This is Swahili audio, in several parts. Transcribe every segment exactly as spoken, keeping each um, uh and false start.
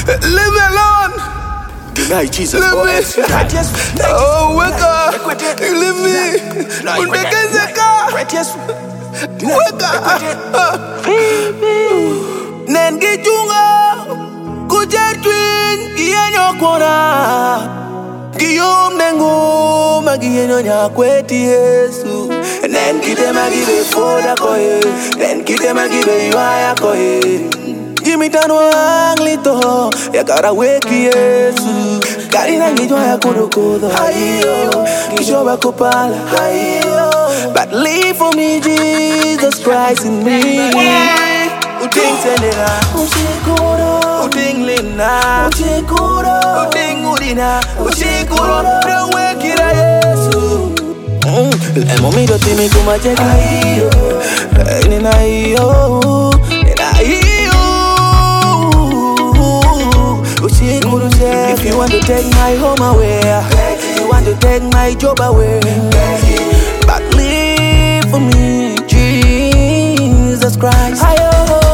Leave me alone. Deny Jesus. Leave Oh, me. yes. Oh, wake up. Leave me. Undegezeka. Wake up. Nengichunga kujertwin kiyenyo kona Giyom nengo magiyenyo nyakweti Yesu Nenkite magibe foda koye Nenkite magibe yuaya koye Jimitano anglito yakara weki Yesu Karina ngijwa ya kudukudo Hayo Kishoba kupala Hayo But leave for me Jesus Christ in me Uting senera Uchikuro Uting lina Uchikuro Uting urina Uchikuro Rewekira Yesu Lemo mido timi kumacheka Ayo Nina iyo Nina iyo Uchikuro If you want to take my home away You want to take my job away But live for me Jesus Christ Ayo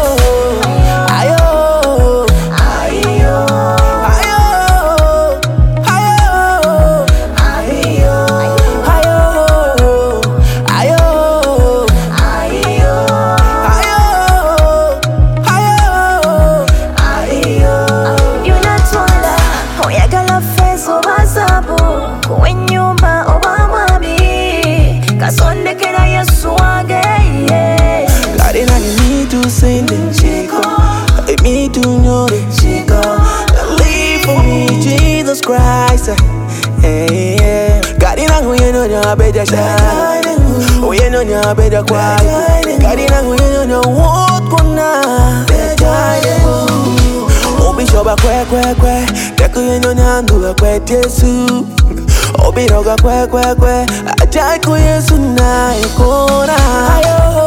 Me to know that she gon' live for me, Jesus Christ. Hey, yeah. God in a way, you know you better shine. Oh, you know you better quiet. God in a way, you know what gonna Oh, be sure kwe kwe kwe. Take you know you do a kwe Yesu. Oh, be roga kwe kwe kwe. Ajay ko Yesu na ikona. Ayo.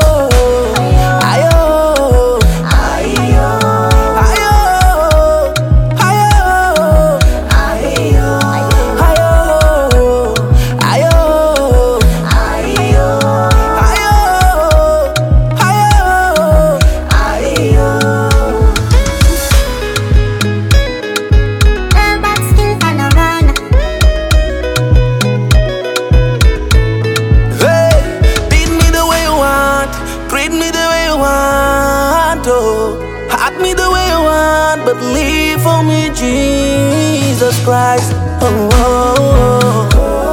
Hurt me the way you want, but live for me, Jesus Christ. Oh, oh,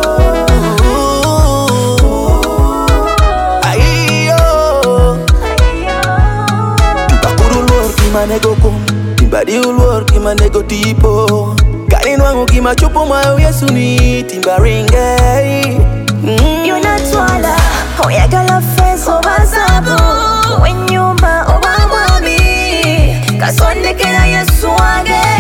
oh, oh. Ayo. Bakuru luar kimane go kum, timbadi luar kimane go tipo. Kani nwangu kima chupo mayo Yesu ni timbaringe. Mm. You not swallow, oh yeah, gala face over sabu. When you ba Obama me, kasonde kena Yesu age.